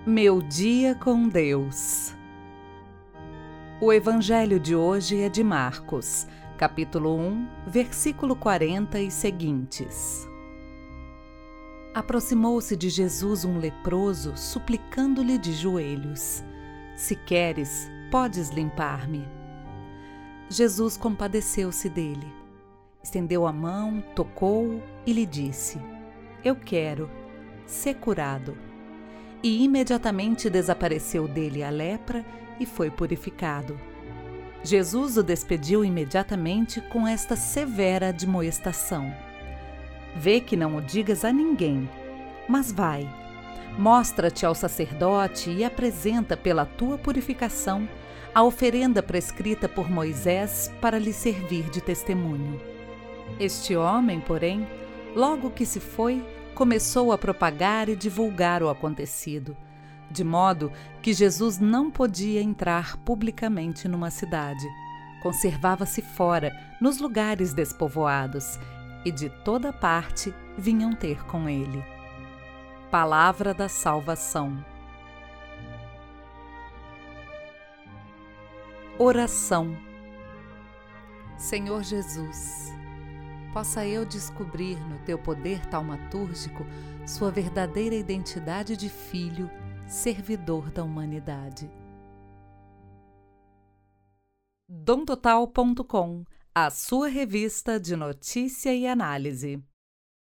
Meu dia com Deus. O evangelho de hoje é de Marcos, capítulo 1, versículo 40 e seguintes. Aproximou-se de Jesus um leproso, suplicando-lhe de joelhos: Se queres, podes limpar-me. Jesus compadeceu-se dele. Estendeu a mão, tocou-o e lhe disse: Eu quero, sê curado. E imediatamente desapareceu dele a lepra e foi purificado. Jesus o despediu imediatamente com esta severa admoestação: Vê que não o digas a ninguém, mas vai, mostra-te ao sacerdote e apresenta pela tua purificação a oferenda prescrita por Moisés para lhe servir de testemunho. Este homem, porém, logo que se foi, começou a propagar e divulgar o acontecido, de modo que Jesus não podia entrar publicamente numa cidade. Conservava-se fora, nos lugares despovoados, e de toda parte vinham ter com ele. Palavra da salvação. Oração. Senhor Jesus, possa eu descobrir no teu poder taumatúrgico sua verdadeira identidade de filho, servidor da humanidade. DomTotal.com, a sua revista de notícia e análise.